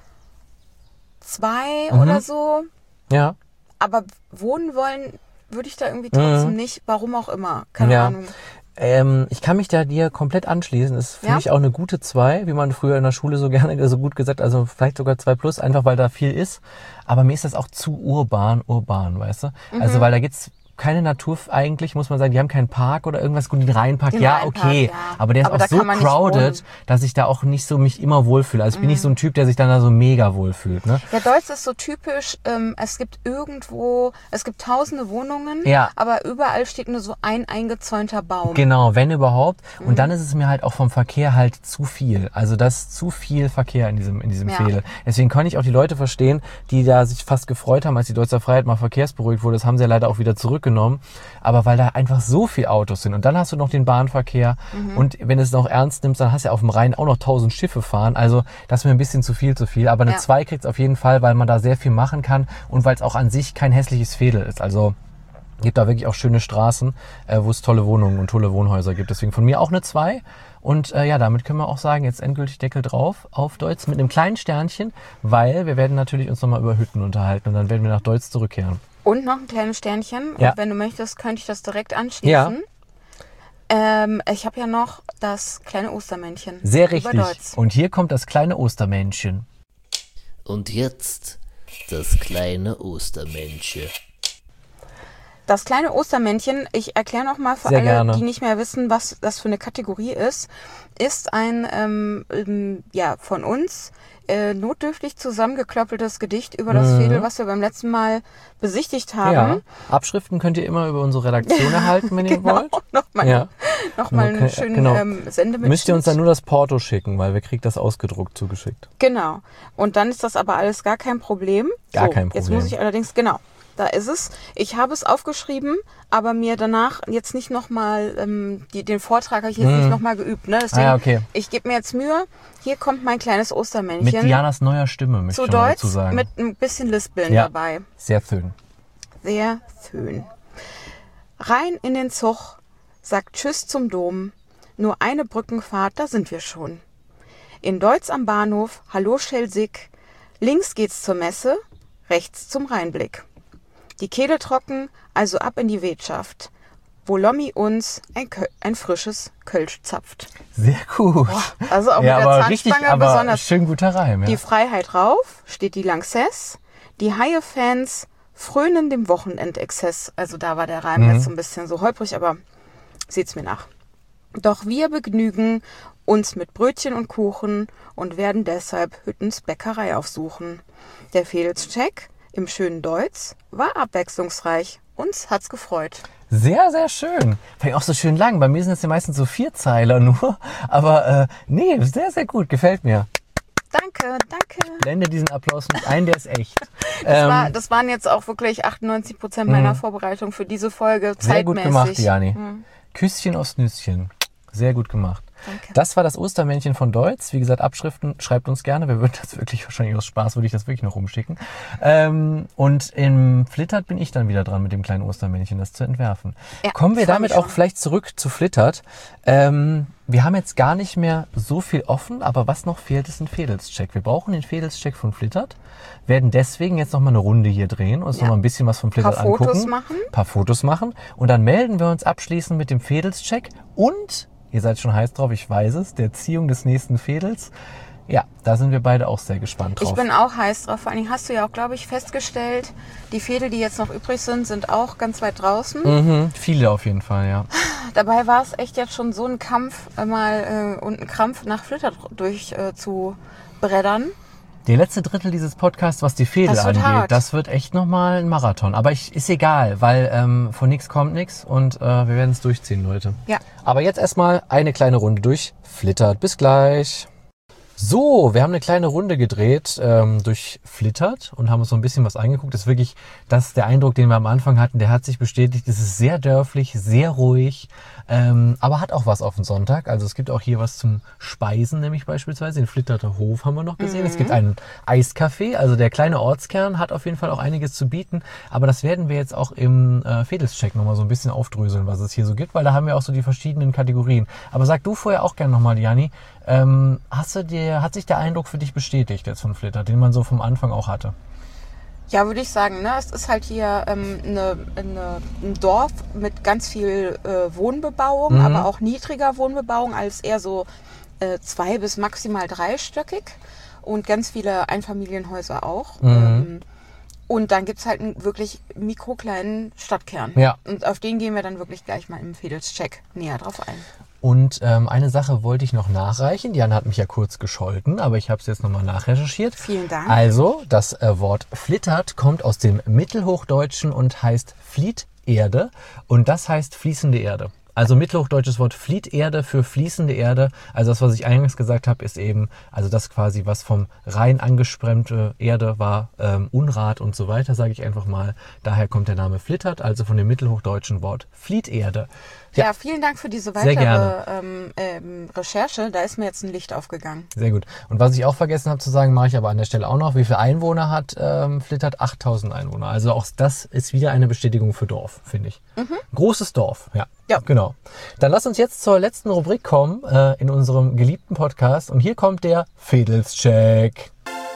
2 oder so. Ja. Aber wohnen wollen würde ich da irgendwie trotzdem nicht. Warum auch immer. Keine Ahnung. Ich kann mich da dir komplett anschließen. Das finde ich auch eine gute 2, wie man früher in der Schule so gerne so gut gesagt, also vielleicht sogar 2+, einfach weil da viel ist. Aber mir ist das auch zu urban, weißt du? Also weil da geht's keine Natur eigentlich, muss man sagen. Die haben keinen Park oder irgendwas. Gut, den Rheinpark, okay. Aber der ist auch so crowded, dass ich da auch nicht so mich immer wohlfühle. Also ich bin nicht so ein Typ, der sich dann da so mega wohlfühlt. Ne? Ja, Deutz ist so typisch. Es gibt tausende Wohnungen, aber überall steht nur so ein eingezäunter Baum. Genau, wenn überhaupt. Und dann ist es mir halt auch vom Verkehr halt zu viel. Also das ist zu viel Verkehr in diesem Fädel. Deswegen kann ich auch die Leute verstehen, die da sich fast gefreut haben, als die Deutzer Freiheit mal verkehrsberuhigt wurde. Das haben sie ja leider auch wieder zurückgenommen. Aber weil da einfach so viele Autos sind. Und dann hast du noch den Bahnverkehr. Und wenn du es noch ernst nimmst, dann hast du ja auf dem Rhein auch noch 1000 Schiffe fahren. Also das ist mir ein bisschen zu viel. Aber eine 2 kriegt es auf jeden Fall, weil man da sehr viel machen kann. Und weil es auch an sich kein hässliches Fädel ist. Also gibt da wirklich auch schöne Straßen, wo es tolle Wohnungen und tolle Wohnhäuser gibt. Deswegen von mir auch eine 2. Und damit können wir auch sagen, jetzt endgültig Deckel drauf auf Deutz mit einem kleinen Sternchen, weil wir werden natürlich uns nochmal über Hütten unterhalten und dann werden wir nach Deutz zurückkehren. Und noch ein kleines Sternchen. Ja. Und wenn du möchtest, könnte ich das direkt anschließen. Ja. Ich habe ja noch das kleine Ostermännchen. Sehr richtig. Und hier kommt das kleine Ostermännchen. Und jetzt das kleine Ostermännchen. Das kleine Ostermännchen, ich erkläre noch mal für Sehr alle, gerne. die nicht mehr wissen, was das für eine Kategorie ist ein von uns notdürftig zusammengeklöppeltes Gedicht über das Fädel, was wir beim letzten Mal besichtigt haben. Ja. Abschriften könnt ihr immer über unsere Redaktion erhalten, wenn ihr wollt. Nochmal. Ja. Nochmal einen schönen Sendemitschnitt. Müsst ihr uns dann nur das Porto schicken, weil wir kriegen das ausgedruckt zugeschickt. Genau. Und dann ist das aber alles gar kein Problem. Gar kein Problem. Jetzt muss ich allerdings, genau, da ist es. Ich habe es aufgeschrieben, aber mir danach jetzt nicht nochmal, den Vortrag habe ich jetzt nicht nochmal geübt. Ne? Deswegen, okay. Ich gebe mir jetzt Mühe. Hier kommt mein kleines Ostermännchen. Mit Dianas neuer Stimme, möchte ich zu mal Deutsch, dazu sagen. mit ein bisschen Lispeln dabei. Sehr schön. Sehr schön. Rein in den Zug, sagt Tschüss zum Dom. Nur eine Brückenfahrt, da sind wir schon. In Deutz am Bahnhof, hallo Schelsig. Links geht's zur Messe, rechts zum Rheinblick. Die Kehle trocken, also ab in die Wirtschaft, wo Lommi uns ein frisches Kölsch zapft. Sehr gut. Also auch mit der aber Zahnspange aber besonders. schön guter Reim. Ja. Die Freiheit rauf, steht die Lanxess. Die Haie-Fans frönen dem Wochenendexzess. Also da war der Reim jetzt so ein bisschen so holprig, aber seht's mir nach. Doch wir begnügen uns mit Brötchen und Kuchen und werden deshalb Hüttens Bäckerei aufsuchen. Der Fedelscheck im schönen Deutsch war abwechslungsreich. Uns hat's gefreut. Sehr, sehr schön. Vielleicht auch so schön lang. Bei mir sind es ja meistens so 4-Zeiler nur. Aber nee, sehr, sehr gut. Gefällt mir. Danke. Blende diesen Applaus nicht ein, der ist echt. Das waren jetzt auch wirklich 98% meiner Vorbereitung für diese Folge. Sehr gut gemacht, Jani. Mhm. Küsschen aufs Nüsschen. Sehr gut gemacht. Danke. Das war das Ostermännchen von Deutz. Wie gesagt, Abschriften schreibt uns gerne. Wir würden das wirklich, wahrscheinlich aus Spaß, würde ich das wirklich noch rumschicken. Und im Flittert bin ich dann wieder dran mit dem kleinen Ostermännchen, das zu entwerfen. Ja, kommen wir damit auch schon. vielleicht zurück zu Flittert. Wir haben jetzt gar nicht mehr so viel offen, aber was noch fehlt, ist ein Fedelscheck. Wir brauchen den Fedelscheck von Flittert, werden deswegen jetzt noch mal eine Runde hier drehen und uns noch mal ein bisschen was von Flittert angucken. Ein paar Fotos machen und dann melden wir uns abschließend mit dem Fedelscheck und, ihr seid schon heiß drauf, ich weiß es, der Ziehung des nächsten Fedels. Ja, da sind wir beide auch sehr gespannt drauf. Ich bin auch heiß drauf. Vor allem hast du ja auch, glaube ich, festgestellt, die Fädel, die jetzt noch übrig sind, sind auch ganz weit draußen. Viele auf jeden Fall, ja. Dabei war es echt jetzt schon so ein Kampf, und ein Krampf nach Flittert durch zu breddern. Der letzte Drittel dieses Podcasts, was die Fädel angeht, das wird echt nochmal ein Marathon. Aber ist egal, weil von nichts kommt nichts und wir werden es durchziehen, Leute. Ja. Aber jetzt erstmal eine kleine Runde durch Flittert. Bis gleich. So, wir haben eine kleine Runde gedreht durch Flittert und haben uns so ein bisschen was angeguckt. Das ist wirklich, der Eindruck, den wir am Anfang hatten, der hat sich bestätigt. Es ist sehr dörflich, sehr ruhig, aber hat auch was auf den Sonntag. Also es gibt auch hier was zum Speisen, nämlich beispielsweise den Flitterter Hof haben wir noch gesehen. Es gibt einen Eiscafé, also der kleine Ortskern hat auf jeden Fall auch einiges zu bieten. Aber das werden wir jetzt auch im Fedelscheck nochmal so ein bisschen aufdröseln, was es hier so gibt, weil da haben wir auch so die verschiedenen Kategorien. Aber sag du vorher auch gerne nochmal, Jani, hat sich der Eindruck für dich bestätigt jetzt von Flittert, den man so vom Anfang auch hatte? Ja, würde ich sagen, ne? Es ist halt hier ein Dorf mit ganz viel Wohnbebauung, aber auch niedriger Wohnbebauung, als eher so 2- bis maximal 3-stöckig und ganz viele Einfamilienhäuser auch. Und dann gibt's halt einen wirklich mikrokleinen Stadtkern. Ja. Und auf den gehen wir dann wirklich gleich mal im Fedelscheck näher drauf ein. Und eine Sache wollte ich noch nachreichen. Diana hat mich ja kurz gescholten, aber ich habe es jetzt nochmal nachrecherchiert. Vielen Dank. Also, das Wort Flittert kommt aus dem Mittelhochdeutschen und heißt Flieterde. Und das heißt fließende Erde. Also mittelhochdeutsches Wort Flieterde für fließende Erde. Also das, was ich eingangs gesagt habe, ist eben, also das quasi, was vom Rhein angespremmte Erde war, Unrat und so weiter, sage ich einfach mal. Daher kommt der Name Flittert, also von dem mittelhochdeutschen Wort Flieterde. Ja, vielen Dank für diese weitere Recherche. Da ist mir jetzt ein Licht aufgegangen. Sehr gut. Und was ich auch vergessen habe zu sagen, mache ich aber an der Stelle auch noch. Wie viele Einwohner hat Flittert? 8000 Einwohner. Also auch das ist wieder eine Bestätigung für Dorf, finde ich. Großes Dorf, ja. Genau. Dann lass uns jetzt zur letzten Rubrik kommen in unserem geliebten Podcast. Und hier kommt der Fedelscheck.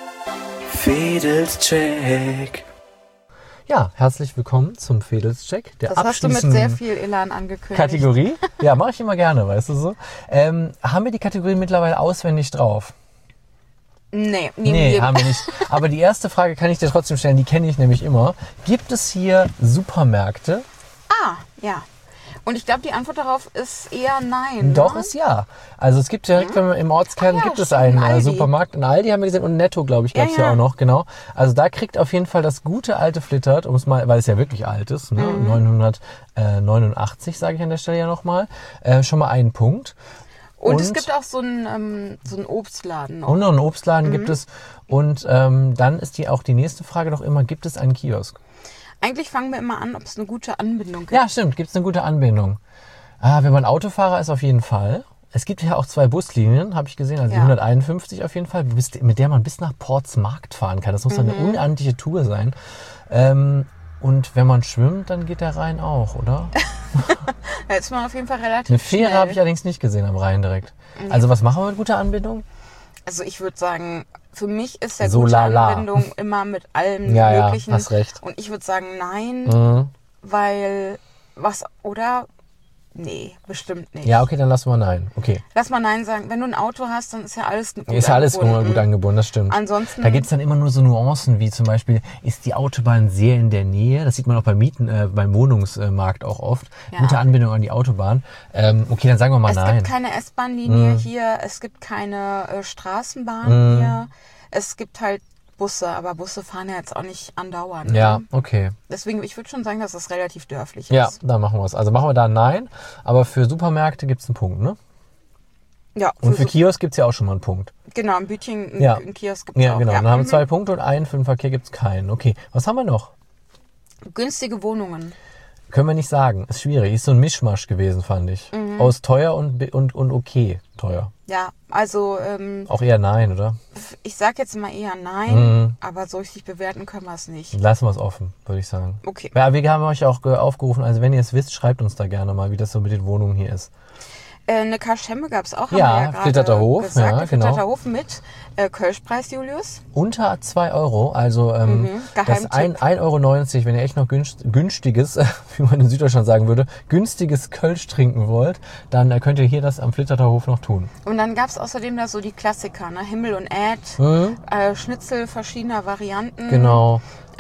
Fedelscheck. Ja, herzlich willkommen zum Fedelscheck. Das hast du mit sehr viel Elan angekündigt. Kategorie? Ja, mache ich immer gerne, weißt du so. Haben wir die Kategorie mittlerweile auswendig drauf? Nee, haben wir nicht. Aber die erste Frage kann ich dir trotzdem stellen, die kenne ich nämlich immer. Gibt es hier Supermärkte? Ja. Und ich glaube, die Antwort darauf ist eher nein. Doch, ne? ist ja. Also es gibt direkt, wenn man im Ortskern gibt es stimmt, einen Aldi. Supermarkt. In Aldi haben wir gesehen und Netto, glaube ich, gab es ja auch noch, genau. Also da kriegt auf jeden Fall das gute alte Flittert, um es mal, weil es ja wirklich alt ist, ne? 989, sage ich an der Stelle ja nochmal, schon mal einen Punkt. Und es gibt auch so einen Obstladen noch. Und noch einen Obstladen gibt es. Und dann ist auch die nächste Frage doch immer, gibt es einen Kiosk? Eigentlich fangen wir immer an, ob es eine gute Anbindung gibt. Ja, stimmt, gibt es eine gute Anbindung. Wenn man Autofahrer ist, auf jeden Fall. Es gibt ja auch 2 Buslinien, habe ich gesehen, also die 151 auf jeden Fall, mit der man bis nach Portsmarkt fahren kann. Das muss dann eine unendliche Tour sein. Und wenn man schwimmt, dann geht der Rhein auch, oder? Da ist man auf jeden Fall relativ Eine Fähre schnell. habe ich allerdings nicht gesehen am Rhein direkt. Also was machen wir mit guter Anbindung? Also ich würde sagen, für mich ist der So gute lala. Anbindung immer mit allem Ja, Möglichen. hast recht. Und ich würde sagen nein, weil oder? Nee, bestimmt nicht. Ja, okay, dann lassen wir nein. Okay. Lass mal nein sagen. Wenn du ein Auto hast, dann ist ja alles gut Ist ja alles gut angebunden, das stimmt. Ansonsten. Da gibt's dann immer nur so Nuancen, wie zum Beispiel, ist die Autobahn sehr in der Nähe? Das sieht man auch beim beim Wohnungsmarkt auch oft. Ja. Gute Anbindung an die Autobahn. Okay, dann sagen wir mal Es nein. gibt keine S-Bahn-Linie hier, es gibt keine Straßenbahn hier. Es gibt halt Busse, aber Busse fahren ja jetzt auch nicht andauernd. Ja, Ne? okay. Deswegen, ich würde schon sagen, dass das relativ dörflich Ja, ist. dann machen wir es. Also machen wir da nein, aber für Supermärkte gibt's einen Punkt, ne? Ja, Und für Kiosk gibt's ja auch schon mal einen Punkt. genau, ein Bütchen, Ja. ein Kiosk gibt es Ja, auch. genau. Ja. Dann haben wir 2 Punkte und einen für den Verkehr gibt's keinen. Okay, was haben wir noch? Günstige Wohnungen. Können wir nicht sagen. Ist schwierig. Ist so ein Mischmasch gewesen, fand ich. Aus teuer und okay teuer. Ja, also Auch eher nein, oder? ich sag jetzt mal eher nein, aber so richtig bewerten können wir es nicht. Lassen wir es offen, würde ich sagen. Okay. Ja, wir haben euch auch aufgerufen, also wenn ihr es wisst, schreibt uns da gerne mal, wie das so mit den Wohnungen hier ist. Eine Kaschemme gab es auch, Ja, haben wir ja gerade Flitterter Hof, gesagt. ja, Der genau. Flitterter Hof mit Kölschpreis, Julius. Unter 2 Euro, also das Geheimtipp. 1,90 Euro, wenn ihr echt noch günstiges, wie man in Süddeutschland sagen würde, günstiges Kölsch trinken wollt, dann könnt ihr hier das am Flitterter Hof noch tun. Und dann gab es außerdem da so die Klassiker, ne? Himmel und Äd, Schnitzel verschiedener Varianten. Genau.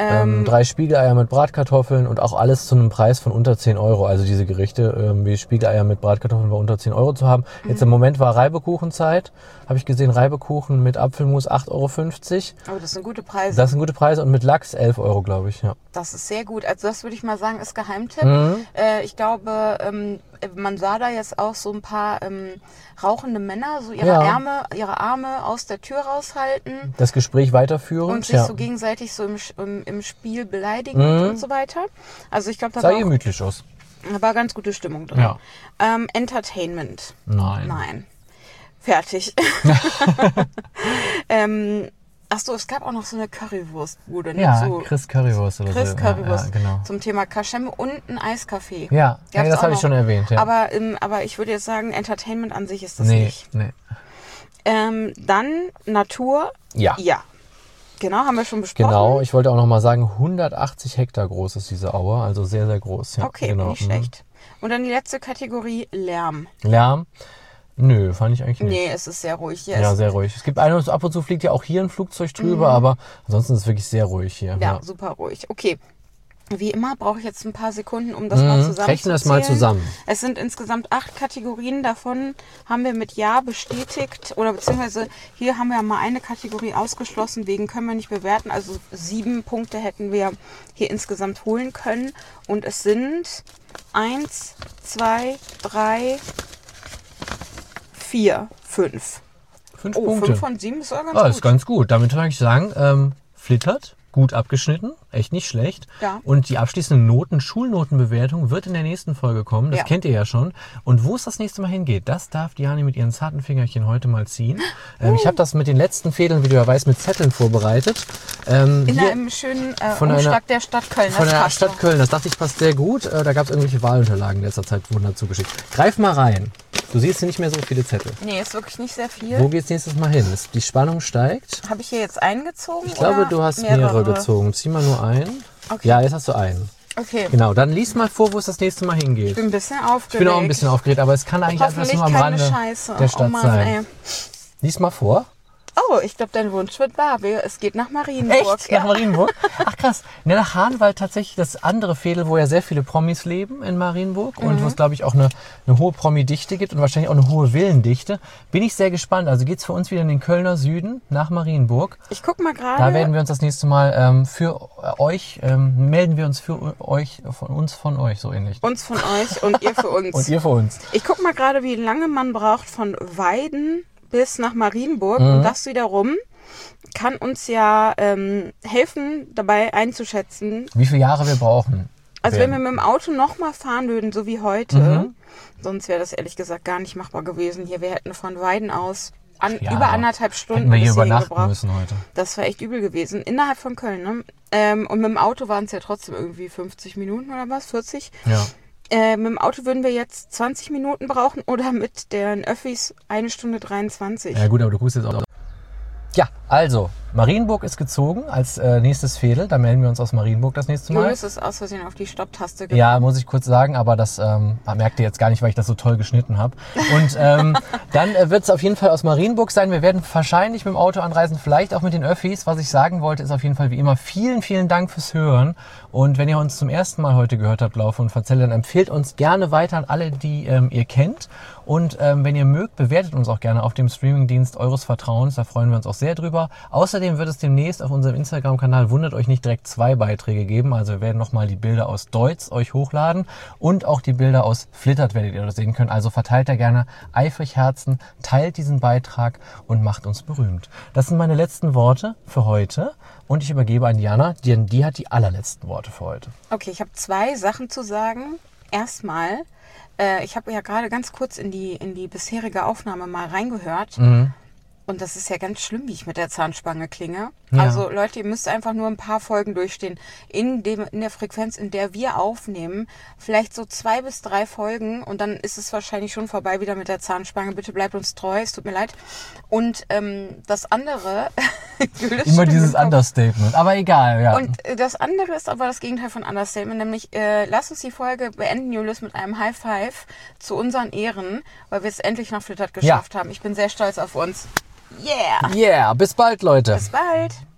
3 Spiegeleier mit Bratkartoffeln und auch alles zu einem Preis von unter 10 Euro. Also diese Gerichte, wie Spiegeleier mit Bratkartoffeln war unter 10 Euro zu haben. Jetzt im Moment war Reibekuchenzeit. Habe ich gesehen, Reibekuchen mit Apfelmus 8,50 Euro. Oh, das sind gute Preise. Das sind gute Preise und mit Lachs 11 Euro, glaube ich. Ja. Das ist sehr gut. Also das würde ich mal sagen, ist Geheimtipp. Ich glaube, man sah da jetzt auch so ein paar rauchende Männer, so ihre Arme aus der Tür raushalten Das Gespräch weiterführen. und sich so gegenseitig so im Spiel beleidigen und so weiter. Also ich glaube, da Sah war, gemütlich aus. war ganz gute Stimmung drin. Ja. Entertainment. Nein. Nein. Fertig. Achso, es gab auch noch so eine Currywurstbude. Ne? Ja, so Chris Currywurst oder Chris so. Currywurst Ja, genau. zum Thema Kaschemme und ein Eiscafé. Ja, Gab's das auch habe ich noch. schon erwähnt. Ja. Aber ich würde jetzt sagen, Entertainment an sich ist das nee, nicht. nee. Dann Natur. Ja. Ja. Genau, haben wir schon besprochen. Genau, ich wollte auch noch mal sagen, 180 Hektar groß ist diese Aue, also sehr, sehr groß. Ja, Okay, genau. nicht schlecht. Und dann die letzte Kategorie, Lärm. Lärm? Nö, fand ich eigentlich nicht. Nee, es ist sehr ruhig hier. Ja, sehr ruhig. Es gibt ab und zu fliegt ja auch hier ein Flugzeug drüber, aber ansonsten ist es wirklich sehr ruhig hier. Ja, super ruhig. Okay. Wie immer brauche ich jetzt ein paar Sekunden, um das mal zusammenzuzählen. Rechne das mal zusammen. Es sind insgesamt 8 Kategorien. Davon haben wir mit Ja bestätigt. Oder beziehungsweise hier haben wir mal eine Kategorie ausgeschlossen. Wegen können wir nicht bewerten. Also 7 Punkte hätten wir hier insgesamt holen können. Und es sind 1, 2, 3, 4, 5. 5 Oh, Punkte. 5 von 7 ist sogar ganz Ah, gut. ist ganz gut. Damit kann ich sagen, flittert, gut abgeschnitten, echt nicht schlecht. Ja. Und die abschließende Schulnotenbewertung wird in der nächsten Folge kommen. Das Ja. kennt ihr ja schon. Und wo es das nächste Mal hingeht, das darf Diane mit ihren zarten Fingerchen heute mal ziehen. Ich habe das mit den letzten Fädeln, wie du ja weißt, mit Zetteln vorbereitet. In hier einem schönen von einer- Umschlag der Stadt Köln. von Das der passt Stadt doch. Köln. Das dachte ich passt sehr gut. Da gab es irgendwelche Wahlunterlagen in letzter Zeit, wurden dazu geschickt. Greif mal rein. Du siehst hier nicht mehr so viele Zettel. Nee, ist wirklich nicht sehr Wo viel. geht's nächstes Mal hin? Die Spannung steigt. Habe ich hier jetzt eingezogen? Ich glaube, oder du hast mehrere gezogen. Zieh mal nur einen. Okay. Ja, jetzt hast du einen. Okay. Genau, dann lies mal vor, wo es das nächste Mal hingeht. Ich bin ein bisschen aufgeregt. Ich bin auch ein bisschen aufgeregt, aber es kann eigentlich alles Hoffentlich nur am keine Rande Scheiße. der Stadt oh Mann, sein. ey. Lies mal vor. Oh, ich glaube, dein Wunsch wird wahr. Es geht nach Marienburg. Echt? Nach Marienburg? Ach krass. Ja, nach Hahnwald tatsächlich das andere Veedel, wo ja sehr viele Promis leben in Marienburg und wo es, glaube ich, auch eine hohe Promi-Dichte gibt und wahrscheinlich auch eine hohe Villendichte. Bin ich sehr gespannt. Also geht's für uns wieder in den Kölner Süden nach Marienburg. Ich guck mal gerade. Da werden wir uns das nächste Mal für euch, melden wir uns für euch, von euch, so ähnlich. Uns von euch und ihr für uns. Und ihr für uns. Ich guck mal gerade, wie lange man braucht von Weiden bis nach Marienburg und das wiederum kann uns ja helfen, dabei einzuschätzen. Wie viele Jahre wir brauchen. Also wenn wir mit dem Auto nochmal fahren würden, so wie heute, sonst wäre das ehrlich gesagt gar nicht machbar gewesen. Hier, wir hätten von Weiden aus über 1,5 Stunden hätten wir hier bis hierhin übernachten gebraucht. müssen heute. Das war echt übel gewesen. Innerhalb von Köln, ne? Und mit dem Auto waren es ja trotzdem irgendwie 50 Minuten oder was, 40. Ja. Mit dem Auto würden wir jetzt 20 Minuten brauchen oder mit den Öffis 1 Stunde 23. Ja gut, aber du guckst jetzt auch. Ja, also, Marienburg ist gezogen als nächstes Veedel. Da melden wir uns aus Marienburg das nächste Mal. Julius ist aus Versehen auf die Stopptaste gekommen. Ja, muss ich kurz sagen, aber das merkt ihr jetzt gar nicht, weil ich das so toll geschnitten habe. Und dann wird es auf jeden Fall aus Marienburg sein. Wir werden wahrscheinlich mit dem Auto anreisen, vielleicht auch mit den Öffis. Was ich sagen wollte, ist auf jeden Fall wie immer vielen, vielen Dank fürs Hören. Und wenn ihr uns zum ersten Mal heute gehört habt, Laufe und Verzelle, dann empfehlt uns gerne weiter an alle, die ihr kennt. Und wenn ihr mögt, bewertet uns auch gerne auf dem Streamingdienst eures Vertrauens. Da freuen wir uns auch sehr drüber. Außerdem wird es demnächst auf unserem Instagram-Kanal, wundert euch nicht, direkt 2 Beiträge geben. Also wir werden nochmal die Bilder aus Deutz euch hochladen und auch die Bilder aus Flittert werdet ihr das sehen können. Also verteilt da gerne eifrig Herzen, teilt diesen Beitrag und macht uns berühmt. Das sind meine letzten Worte für heute und ich übergebe an Diana, denn die hat die allerletzten Worte für heute. Okay, ich habe 2 Sachen zu sagen. Erstmal, ich habe ja gerade ganz kurz in die bisherige Aufnahme mal reingehört. Und das ist ja ganz schlimm, wie ich mit der Zahnspange klinge. Ja. Also Leute, ihr müsst einfach nur ein paar Folgen durchstehen. In der Frequenz, in der wir aufnehmen. Vielleicht so 2 bis 3 Folgen. Und dann ist es wahrscheinlich schon vorbei wieder mit der Zahnspange. Bitte bleibt uns treu, es tut mir leid. Und das andere... Immer dieses Understatement, aber egal, ja. Und das andere ist aber das Gegenteil von Understatement. Nämlich, lasst uns die Folge beenden, Julius, mit einem High Five zu unseren Ehren. Weil wir es endlich nach Flittert geschafft haben. Ich bin sehr stolz auf uns. Yeah! Yeah, bis bald, Leute. Bis bald!